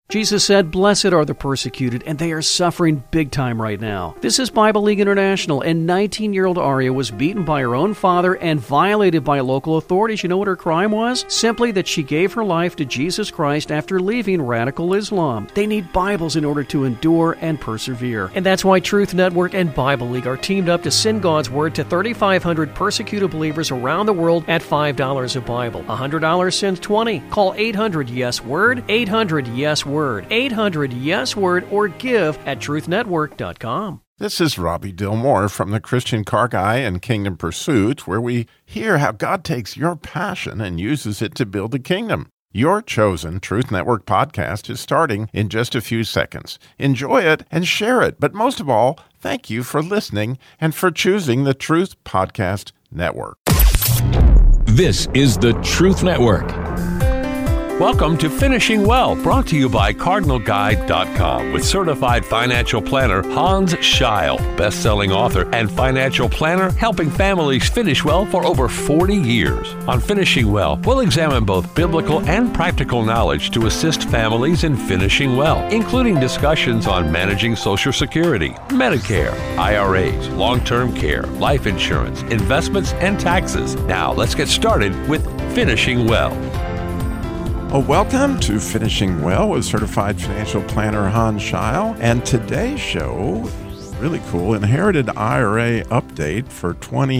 Jesus said, "Blessed are the persecuted," and they are suffering big time right now. This is Bible League International, and 19-year-old Aria was beaten by her own father and violated by local authorities. You know what her crime was? Simply that she gave her life to Jesus Christ after leaving radical Islam. They need Bibles in order to endure and persevere. And that's why Truth Network and Bible League are teamed up to send God's Word to 3,500 persecuted believers around the world at $5 a Bible. $100 sends 20. Call 800-YES-WORD, 800-YES-WORD. 800-YES-WORD, or give at truthnetwork.com. This is Robbie Dilmore from the Christian Car Guy and Kingdom Pursuit, where we hear how God takes your passion and uses it to build the kingdom. Your chosen Truth Network podcast is starting in just a few seconds. Enjoy it and share it. But most of all, thank you for listening and for choosing the Truth Podcast Network. This is the Truth Network. Welcome to Finishing Well, brought to you by CardinalGuide.com with certified financial planner Hans Scheil, best-selling author and financial planner helping families finish well for over 40 years. On Finishing Well, we'll examine both biblical and practical knowledge to assist families in finishing well, including discussions on managing Social Security, Medicare, IRAs, long-term care, life insurance, investments, and taxes. Now, let's get started with Finishing Well. Welcome to Finishing Well with certified financial planner Hans Scheil. And today's show is really cool, Inherited IRA update for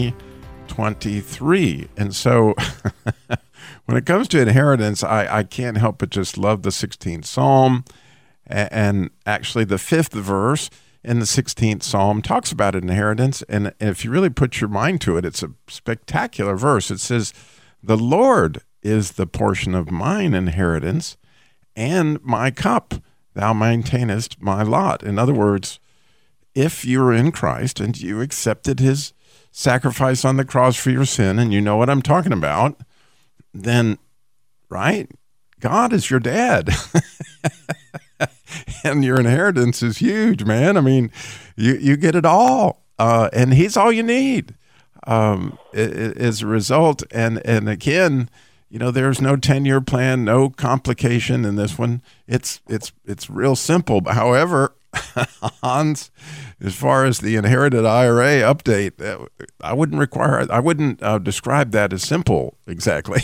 2023. And so when it comes to inheritance, I can't help but just love the 16th Psalm. And actually the 5th verse in the 16th Psalm talks about inheritance. And if you really put your mind to it, it's a spectacular verse. It says, "The Lord is the portion of mine inheritance, and my cup, thou maintainest my lot." In other words, if you're in Christ and you accepted his sacrifice on the cross for your sin, and you know what I'm talking about, then, right, God is your dad. And your inheritance is huge, man. I mean, you get it all, and he's all you need as a result. And again, you know, there's no 10-year plan, no complication in this one. It's real simple. However, Hans, as far as the inherited IRA update, I wouldn't describe that as simple exactly.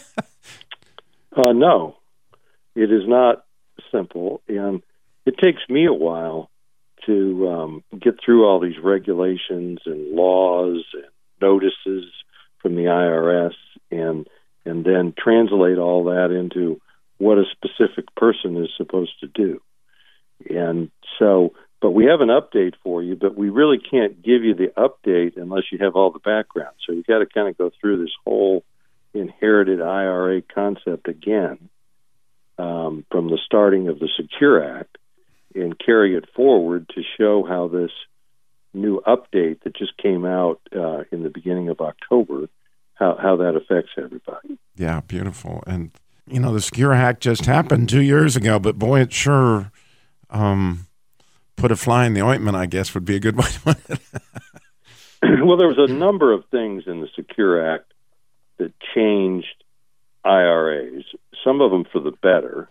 No, it is not simple, and it takes me a while to get through all these regulations and laws and notices from the IRS and then translate all that into what a specific person is supposed to do. And so, but we have an update for you, but we really can't give you the update unless you have all the background. So you've got to kind of go through this whole inherited IRA concept again from the starting of the Secure Act and carry it forward to show how this new update that just came out in the beginning of October, how that affects everybody. Yeah, beautiful. And, you know, the Secure Act just happened 2 years ago, but boy, it sure put a fly in the ointment, I guess, would be a good way to put it. Well, there was a number of things in the Secure Act that changed IRAs, some of them for the better,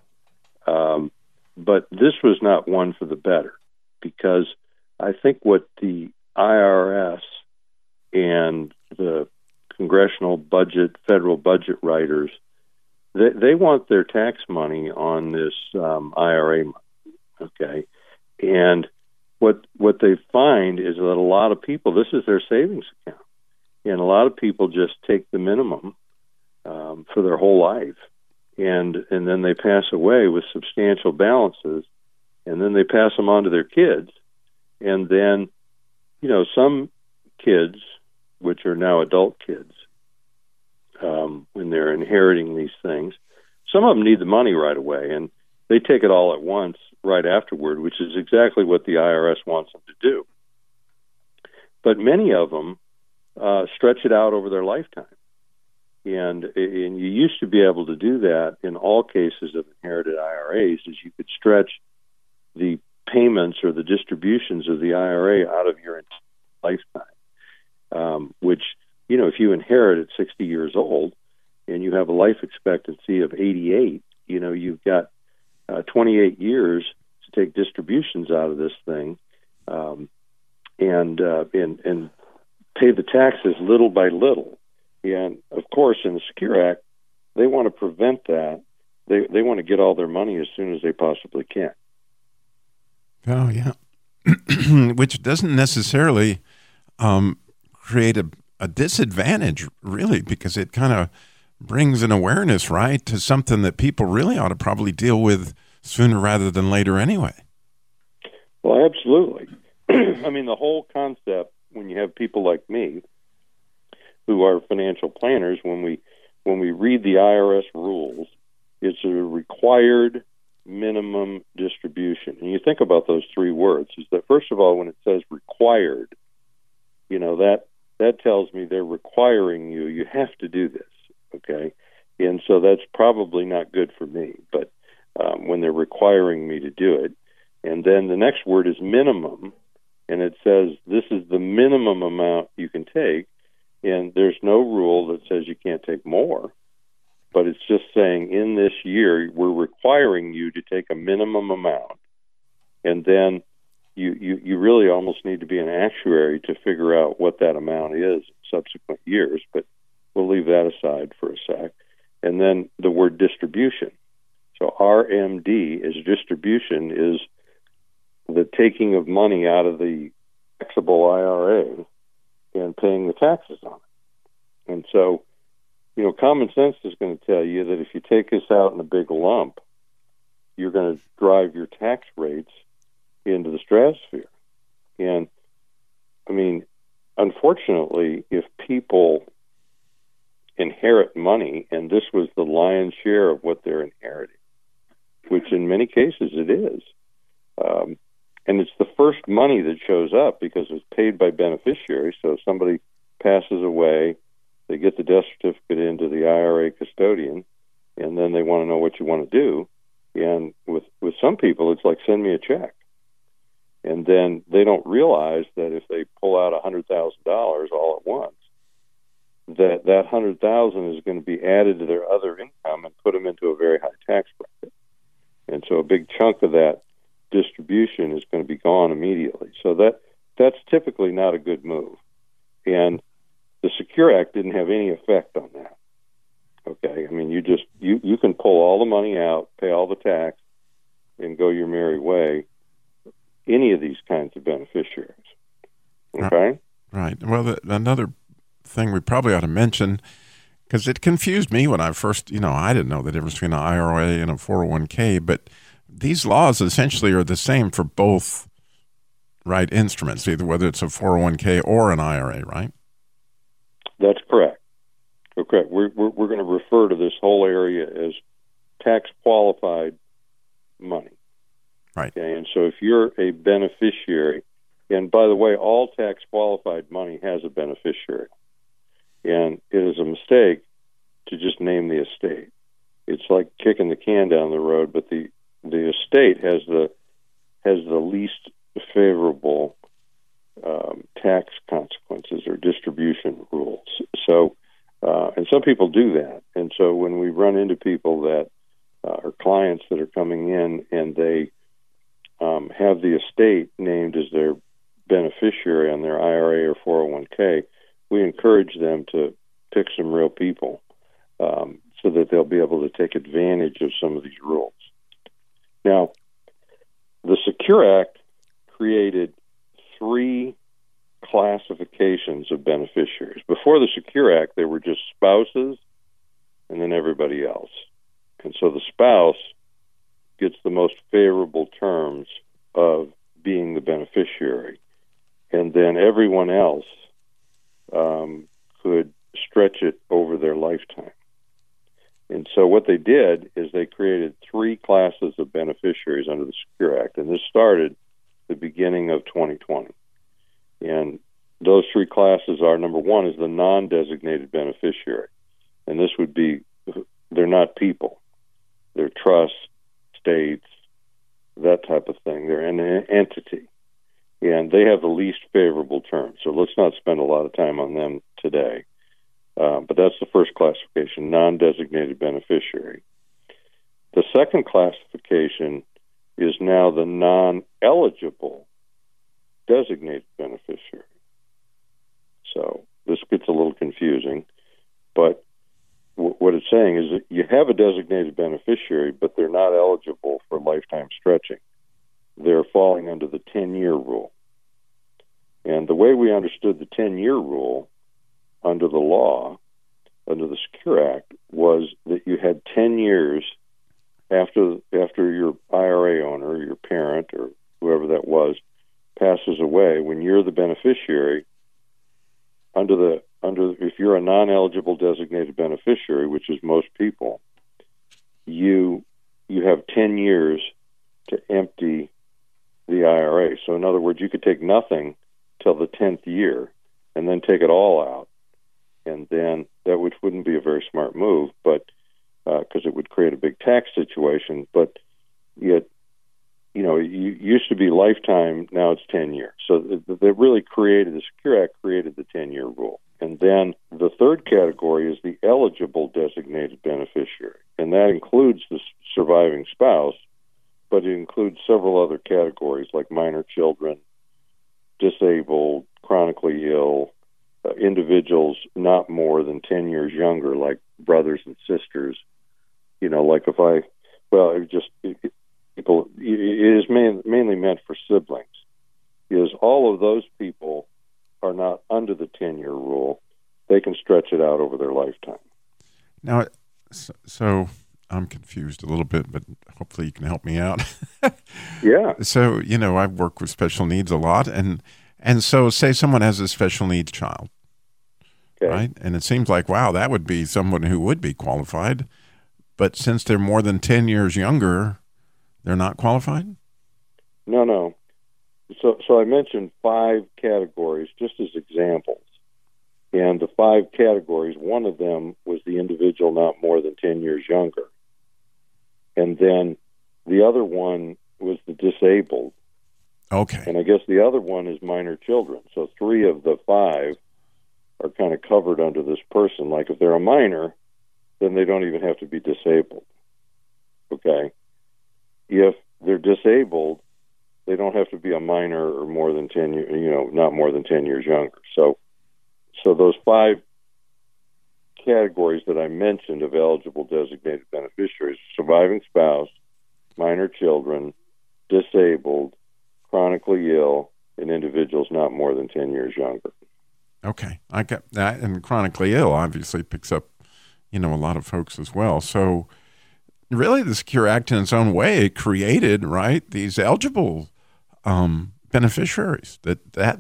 but this was not one for the better, because I think what the IRS and the congressional budget, federal budget writers, they want their tax money on this IRA money, okay? And what they find is that a lot of people, this is their savings account, and a lot of people just take the minimum for their whole life, and then they pass away with substantial balances, and then they pass them on to their kids, and then, you know, some kids, which are now adult kids, when they're inheriting these things, some of them need the money right away, and they take it all at once right afterward, which is exactly what the IRS wants them to do. But many of them stretch it out over their lifetime. And you used to be able to do that in all cases of inherited IRAs, is you could stretch the payments or the distributions of the IRA out of your lifetime, which, you know, if you inherit at 60 years old and you have a life expectancy of 88, you know, you've got 28 years to take distributions out of this thing, and pay the taxes little by little. And of course, in the Secure Act, they want to prevent that. They want to get all their money as soon as they possibly can. Oh, yeah. Which doesn't necessarily create a disadvantage, really, because it kind of brings an awareness, right, to something that people really ought to probably deal with sooner rather than later anyway. Well, absolutely. I mean, the whole concept, when you have people like me who are financial planners, when we read the IRS rules, it's a required minimum distribution. And you think about those three words, is that first of all, when it says required, that tells me they're requiring you have to do this, okay? And so that's probably not good for me, but when they're requiring me to do it. And then the next word is minimum, and it says this is the minimum amount you can take, and there's no rule that says you can't take more. But it's just saying in this year, we're requiring you to take a minimum amount. And then you really almost need to be an actuary to figure out what that amount is in subsequent years. But we'll leave that aside for a sec. And then the word distribution. So RMD is distribution, is the taking of money out of the taxable IRA and paying the taxes on it. And so, common sense is going to tell you that if you take this out in a big lump, you're going to drive your tax rates into the stratosphere. And, I mean, unfortunately, if people inherit money, and this was the lion's share of what they're inheriting, which in many cases it is, and it's the first money that shows up because it's paid by beneficiaries. So if somebody passes away, they get the death certificate into the IRA custodian, and then they want to know what you want to do. And with some people, it's like, send me a check. And then they don't realize that if they pull out $100,000 all at once, that $100,000 is going to be added to their other income and put them into a very high tax bracket. And so a big chunk of that distribution is going to be gone immediately. So that's typically not a good move. And the Secure Act didn't have any effect on that. Okay, I mean, you can pull all the money out, pay all the tax, and go your merry way. Any of these kinds of beneficiaries. Okay? Right. Well, another thing we probably ought to mention, because it confused me when I first, I didn't know the difference between an IRA and a 401k, but these laws essentially are the same for both, right, instruments, either whether it's a 401k or an IRA, right? That's correct. Okay, we're going to refer to this whole area as tax qualified money. Right. Okay, and so if you're a beneficiary, and by the way, all tax qualified money has a beneficiary, and it is a mistake to just name the estate. It's like kicking the can down the road, but the estate has the least favorable tax consequences or distribution rules. So, and some people do that. And so when we run into people that are clients that are coming in and they have the estate named as their beneficiary on their IRA or 401k, we encourage them to pick some real people so that they'll be able to take advantage of some of these rules. Now, the Secure Act created 3 classifications of beneficiaries. Before the Secure Act, they were just spouses and then everybody else. And so the spouse gets the most favorable terms of being the beneficiary. And then everyone else could stretch it over their lifetime. And so what they did is they created 3 classes of beneficiaries under the Secure Act, and this started the beginning of 2020. And those 3 classes are, number 1 is the non-designated beneficiary. And this would be, they're not people. They're trusts, states, that type of thing. They're an entity. And they have the least favorable terms. So let's not spend a lot of time on them today. But that's the first classification, non-designated beneficiary. The second classification is now the non-eligible designated beneficiary. So this gets a little confusing, but what it's saying is that you have a designated beneficiary, but they're not eligible for lifetime stretching. They're falling under the 10-year rule. And the way we understood the 10-year rule under the law, under the Secure Act, was that you had 10 years after your IRA owner, your parent, or whoever that was, passes away, when you're the beneficiary, if you're a non-eligible designated beneficiary, which is most people, you have 10 years to empty the IRA. So in other words, you could take nothing till the 10th year and then take it all out. And then which wouldn't be a very smart move, but because it would create a big tax situation. But yet, it used to be lifetime, now it's 10 years. So they really the Secure Act created the 10-year rule. And then the third category is the eligible designated beneficiary. And that includes the surviving spouse, but it includes several other categories like minor children, disabled, chronically ill, individuals not more than 10 years younger, like brothers and sisters. It is mainly meant for siblings. Is all of those people are not under the 10-year rule, they can stretch it out over their lifetime. Now, so I'm confused a little bit, but hopefully you can help me out. Yeah. So, I've worked with special needs a lot, and so say someone has a special needs child, okay, right? And it seems like, wow, that would be someone who would be qualified, but since they're more than 10 years younger, they're not qualified? No. So I mentioned 5 categories just as examples. And the 5 categories, one of them was the individual not more than 10 years younger. And then the other one was the disabled. Okay. And I guess the other one is minor children. So 3 of the 5 are kind of covered under this person. Like if they're a minor, then they don't even have to be disabled. Okay? If they're disabled, they don't have to be a minor or more than 10 years, not more than 10 years younger. So those 5 categories that I mentioned of eligible designated beneficiaries: surviving spouse, minor children, disabled, chronically ill, and individuals not more than 10 years younger. Okay. I got that. And chronically ill obviously picks up, a lot of folks as well. So really the Secure Act in its own way, it created, right, these eligible beneficiaries.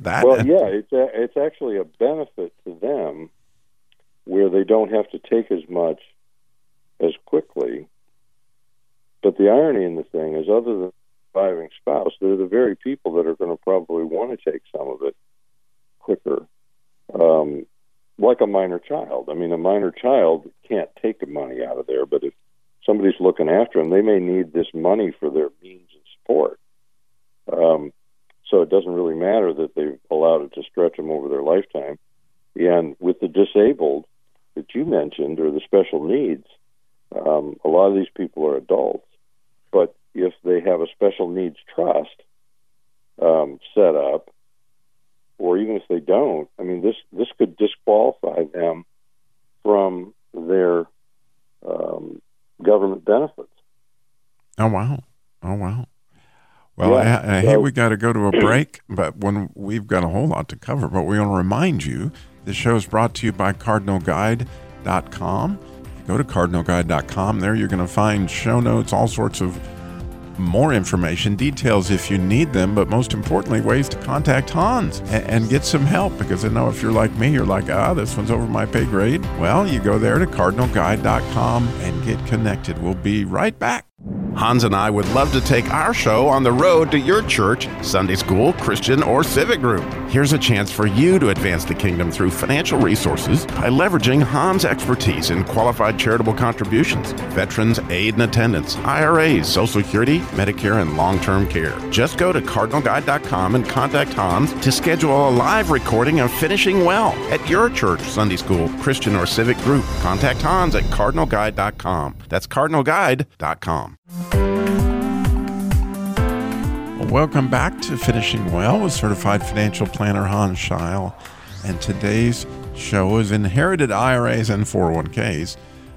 It's actually a benefit to them where they don't have to take as much as quickly. But the irony in the thing is, other than the surviving spouse, they're the very people that are going to probably want to take some of it quicker. Like a minor child. I mean, a minor child can't take the money out of there, but if somebody's looking after them, they may need this money for their means and support. So it doesn't really matter that they've allowed it to stretch them over their lifetime. And with the disabled that you mentioned, or the special needs, a lot of these people are adults. But if they have a special needs trust set up, or even if they don't, I mean, this could disqualify them from their government benefits. Oh, wow. Well, I hear we got to go to a break, but when we've got a whole lot to cover. But we want to remind you, this show is brought to you by CardinalGuide.com. Go to CardinalGuide.com. There you're going to find show notes, all sorts of more information, details if you need them, but most importantly, ways to contact Hans and get some help, because I know if you're like me, you're like, this one's over my pay grade. Well, you go there to CardinalGuide.com and get connected. We'll be right back. Hans and I would love to take our show on the road to your church, Sunday school, Christian, or civic group. Here's a chance for you to advance the kingdom through financial resources by leveraging Hans' expertise in qualified charitable contributions, veterans aid and attendance, IRAs, Social Security, Medicare, and long-term care. Just go to cardinalguide.com and contact Hans to schedule a live recording of Finishing Well at your church, Sunday school, Christian, or civic group. Contact Hans at cardinalguide.com. That's cardinalguide.com. Well, welcome back to Finishing Well with Certified Financial Planner Hans Scheil. And today's show is Inherited IRAs and 401ks,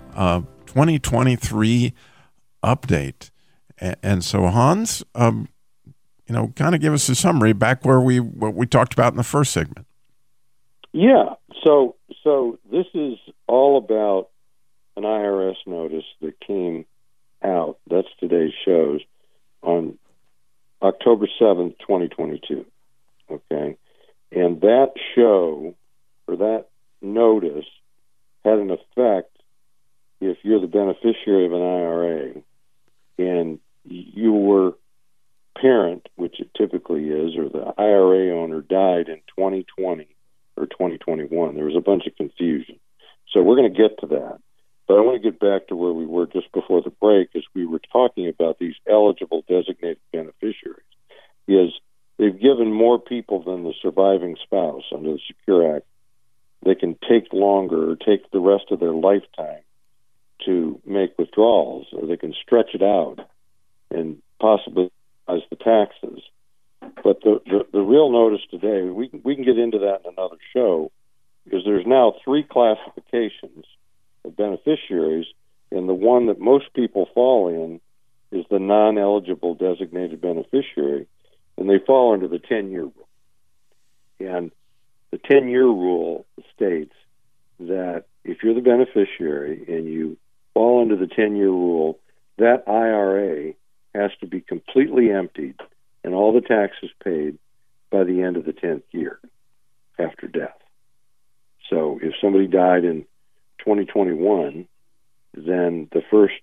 2023 update. And so, Hans, kind of give us a summary back where what we talked about in the first segment. Yeah. So this is all about an IRS notice that came out. That's today's shows on October 7th, 2022. Okay. And that show or that notice had an effect if you're the beneficiary of an IRA and your parent, which it typically is, or the IRA owner died in 2020 or 2021. There was a bunch of confusion. So we're going to get to that. But I want to get back to where we were just before the break as we were talking about these eligible designated beneficiaries. They've given more people than the surviving spouse under the Secure Act. They can take longer or take the rest of their lifetime to make withdrawals, or they can stretch it out and possibly minimize the taxes. But the real notice today, we can get into that in another show, because there's now 3 classifications of beneficiaries, and the one that most people fall in is the non-eligible designated beneficiary, and they fall under the 10-year rule. And the 10-year rule states that if you're the beneficiary and you fall under the 10-year rule, that IRA has to be completely emptied and all the taxes paid by the end of the 10th year after death. So if somebody died in 2021, then the first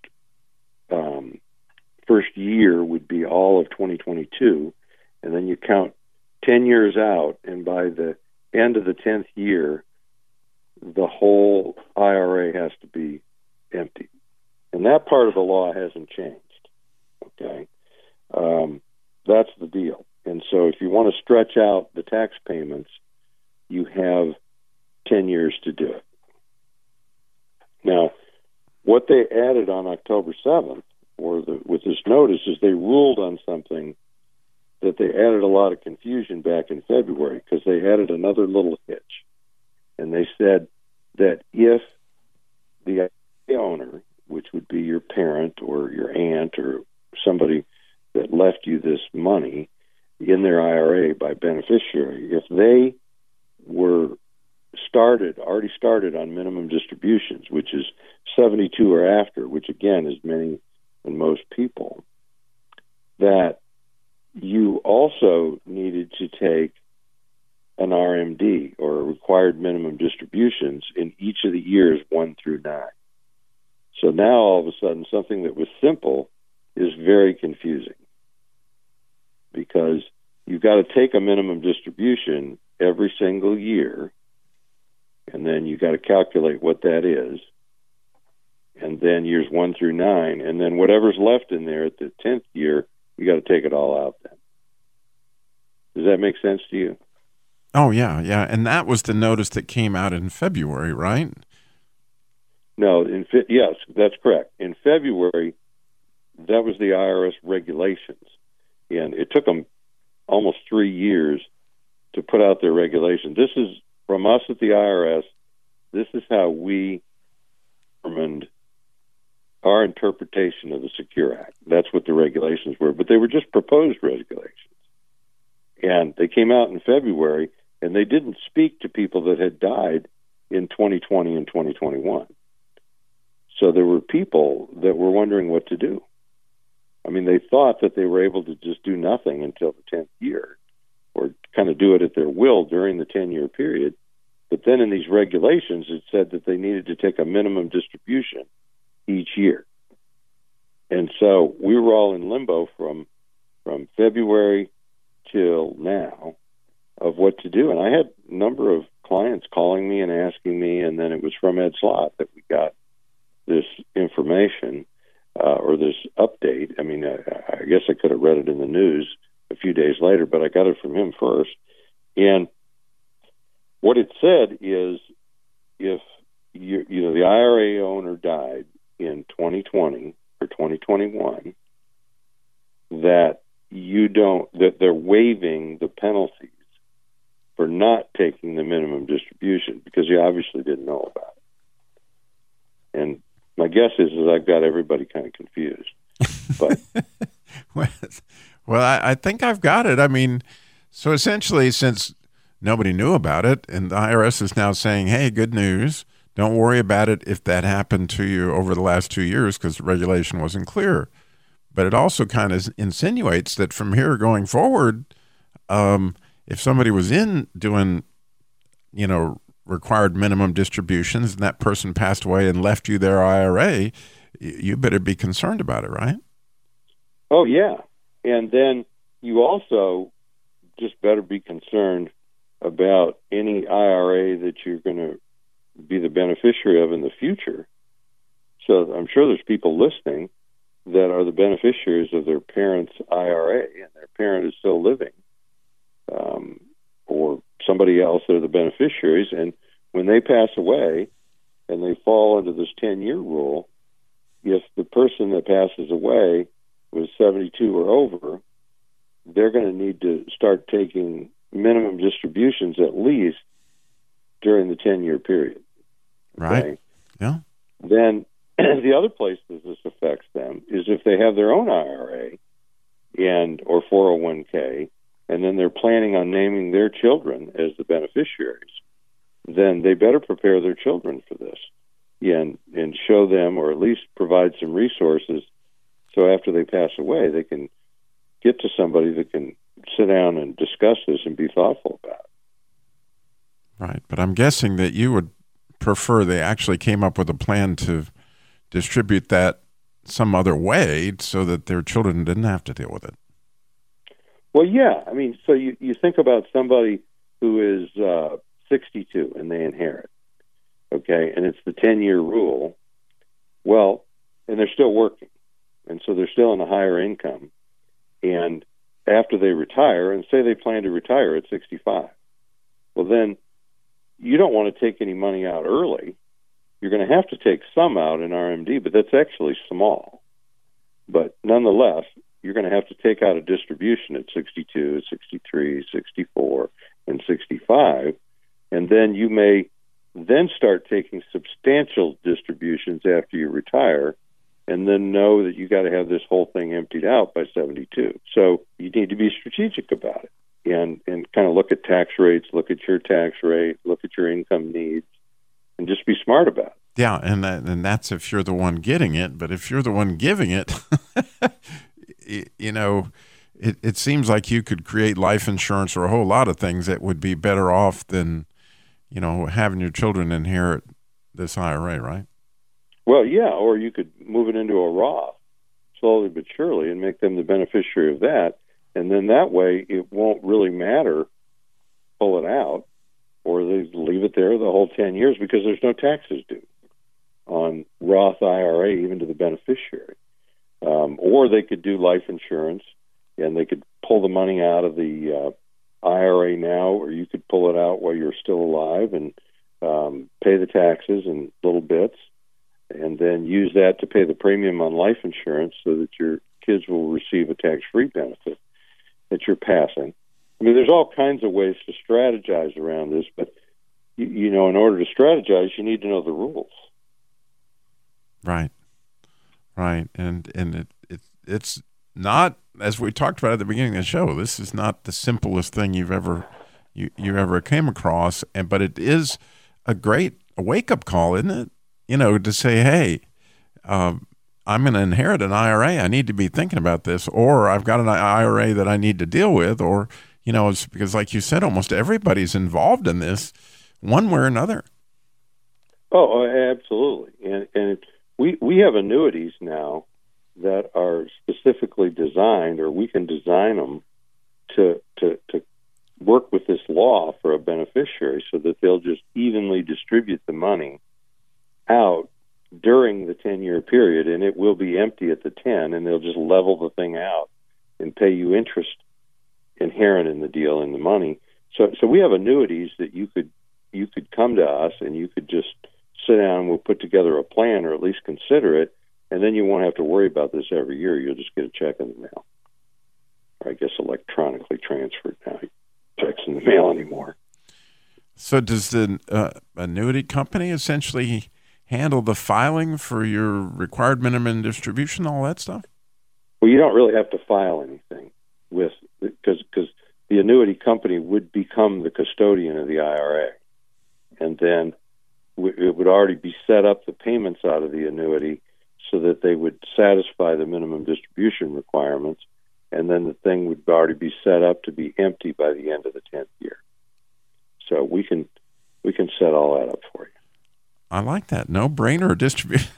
year would be all of 2022, and then you count 10 years out, and by the end of the 10th year, the whole IRA has to be empty. And that part of the law hasn't changed. Okay? That's the deal. And so if you want to stretch out the tax payments, you have 10 years to do it. Now, what they added on October 7th, with this notice, is they ruled on something that they added a lot of confusion back in February, because they added another little hitch. And they said that if the owner, which would be your parent or your aunt or somebody that left you this money in their IRA by beneficiary, if they were already started on minimum distributions, which is 72 or after, which again is many and most people, that you also needed to take an RMD, or required minimum distributions, in each of the years 1 through 9. So now all of a sudden something that was simple is very confusing, because you've got to take a minimum distribution every single year, and then you've got to calculate what that is, and then years 1 through 9, and then whatever's left in there at the 10th year, you got to take it all out then. Does that make sense to you? Oh, yeah. And that was the notice that came out in February, right? No, yes, that's correct. In February, that was the IRS regulations, and it took them almost 3 years to put out their regulation. This is from us at the IRS. This is how we determined our interpretation of the Secure Act. That's what the regulations were, but they were just proposed regulations. And they came out in February, and they didn't speak to people that had died in 2020 and 2021. So there were people that were wondering what to do. I mean, they thought that they were able to just do nothing until the 10th year, or kind of do it at their will during the 10-year period. But then in these regulations, it said that they needed to take a minimum distribution each year. And so we were all in limbo from February till now of what to do. And I had a number of clients calling me and asking me, and then it was from Ed Slott that we got this information or this update. I mean, I guess I could have read it in the news a few days later, but I got it from him first. And what it said is, if the IRA owner died in 2020 or 2021, that they're waiving the penalties for not taking the minimum distribution, because you obviously didn't know about it. And my guess is I've got everybody kind of confused. But well, I think I've got it. I mean, so essentially, since nobody knew about it, and the IRS is now saying, hey, good news, don't worry about it if that happened to you over the last 2 years because the regulation wasn't clear. But it also kind of insinuates that from here going forward, if somebody was in doing, required minimum distributions and that person passed away and left you their IRA, you better be concerned about it, right? Oh, yeah. And then you also just better be concerned about any IRA that you're going to be the beneficiary of in the future. So I'm sure there's people listening that are the beneficiaries of their parents' IRA, and their parent is still living, or somebody else that are the beneficiaries. And when they pass away and they fall under this 10-year rule, if the person that passes away was 72 or over, they're going to need to start taking minimum distributions at least during the 10-year period. Right. Okay? Yeah. Then the other place that this affects them is if they have their own IRA or 401k, and then they're planning on naming their children as the beneficiaries, then they better prepare their children for this and show them, or at least provide some resources so after they pass away, they can get to somebody that can sit down and discuss this and be thoughtful about it. Right. But I'm guessing that you would prefer they actually came up with a plan to distribute that some other way so that their children didn't have to deal with it. Well, yeah. I mean, so you think about somebody who is 62 and they inherit, okay, and it's the 10-year rule. Well, and they're still working, and so they're still in a higher income. And after they retire, and say they plan to retire at 65, well, then you don't want to take any money out early. You're going to have to take some out in RMD, but that's actually small. But nonetheless, you're going to have to take out a distribution at 62, 63, 64, and 65, and then you may then start taking substantial distributions after you retire, and then know that you got to have this whole thing emptied out by 72. So you need to be strategic about it and kind of look at tax rates, look at your tax rate, look at your income needs, and just be smart about it. Yeah, and that's if you're the one getting it. But if you're the one giving it, it seems like you could create life insurance or a whole lot of things that would be better off than, having your children inherit this IRA, right? Well, yeah, or you could move it into a Roth slowly but surely and make them the beneficiary of that. And then that way it won't really matter, pull it out, or they leave it there the whole 10 years because there's no taxes due on Roth IRA, even to the beneficiary. Or they could do life insurance, and they could pull the money out of the IRA now, or you could pull it out while you're still alive and pay the taxes in little bits, and then use that to pay the premium on life insurance so that your kids will receive a tax-free benefit that you're passing. I mean, there's all kinds of ways to strategize around this, but, in order to strategize, you need to know the rules. Right. And it's not, as we talked about at the beginning of the show, this is not the simplest thing you ever came across, but it is a great wake-up call, isn't it? To say, hey, I'm going to inherit an IRA. I need to be thinking about this, or I've got an IRA that I need to deal with, or, it's because, like you said, almost everybody's involved in this one way or another. Oh, absolutely. And we have annuities now that are specifically designed, or we can design them to work with this law for a beneficiary so that they'll just evenly distribute the money out during the 10-year period, and it will be empty at the 10, and they'll just level the thing out and pay you interest inherent in the deal in the money. So we have annuities that you could come to us and you could just sit down and we'll put together a plan, or at least consider it, and then you won't have to worry about this every year. You'll just get a check in the mail. Or I guess electronically transferred now. Checks in the mail anymore. So does the annuity company essentially handle the filing for your required minimum distribution, all that stuff? Well, you don't really have to file anything because the annuity company would become the custodian of the IRA, and then it would already be set up, the payments out of the annuity, so that they would satisfy the minimum distribution requirements, and then the thing would already be set up to be empty by the end of the 10th year. So we can set all that up for you. I like that. No-brainer distribution.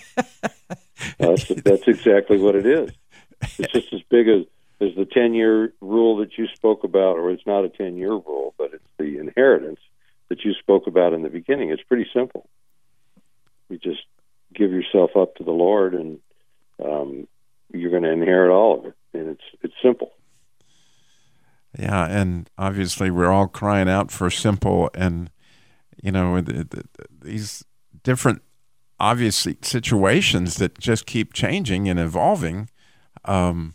That's exactly what it is. It's just as big as the 10-year rule that you spoke about, or it's not a 10-year rule, but it's the inheritance that you spoke about in the beginning. It's pretty simple. You just give yourself up to the Lord, and you're going to inherit all of it. And it's simple. Yeah, and obviously we're all crying out for simple, and these different obviously situations that just keep changing and evolving. As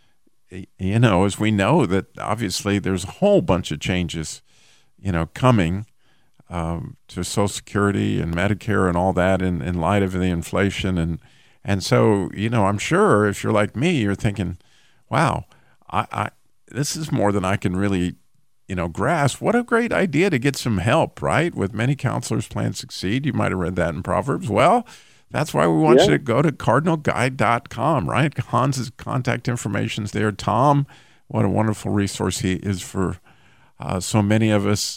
we know that obviously there's a whole bunch of changes, coming to Social Security and Medicare and all that in light of the inflation. And so, I'm sure if you're like me, you're thinking, wow, this is more than I can really, grasp. What a great idea to get some help, right? With many counselors plan to succeed. You might have read that in Proverbs. Well, that's why we want you to go to cardinalguide.com, right? Hans's contact information is there. Tom, what a wonderful resource he is for so many of us.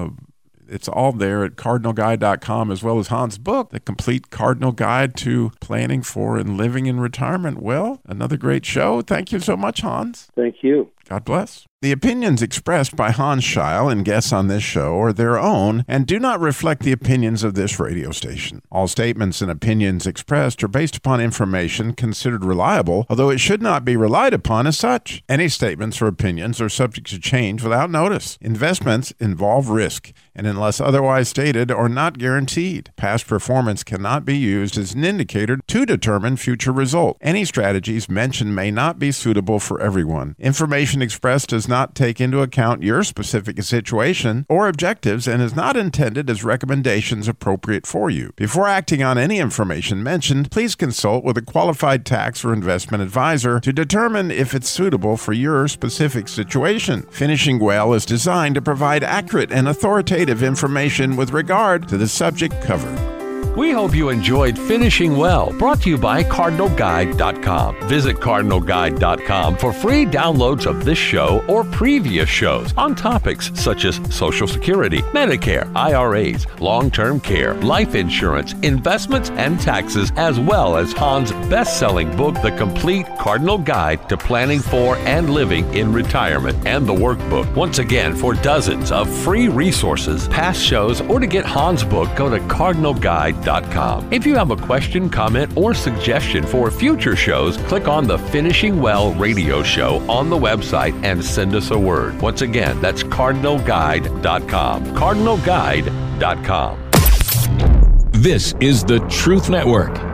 It's all there at cardinalguide.com, as well as Hans' book, The Complete Cardinal Guide to Planning for and Living in Retirement. Well, another great show. Thank you so much, Hans. Thank you. God bless. The opinions expressed by Hans Scheil and guests on this show are their own and do not reflect the opinions of this radio station. All statements and opinions expressed are based upon information considered reliable, although it should not be relied upon as such. Any statements or opinions are subject to change without notice. Investments involve risk, and unless otherwise stated, are not guaranteed. Past performance cannot be used as an indicator to determine future results. Any strategies mentioned may not be suitable for everyone. Information expressed does not take into account your specific situation or objectives and is not intended as recommendations appropriate for you. Before acting on any information mentioned, please consult with a qualified tax or investment advisor to determine if it's suitable for your specific situation. Finishing Well is designed to provide accurate and authoritative information with regard to the subject covered. We hope you enjoyed Finishing Well, brought to you by CardinalGuide.com. Visit CardinalGuide.com for free downloads of this show or previous shows on topics such as Social Security, Medicare, IRAs, long-term care, life insurance, investments, and taxes, as well as Hans' best-selling book, The Complete Cardinal Guide to Planning for and Living in Retirement, and the workbook. Once again, for dozens of free resources, past shows, or to get Hans' book, go to CardinalGuide.com. If you have a question, comment, or suggestion for future shows, click on the Finishing Well radio show on the website and send us a word. Once again, that's CardinalGuide.com. CardinalGuide.com. This is the Truth Network.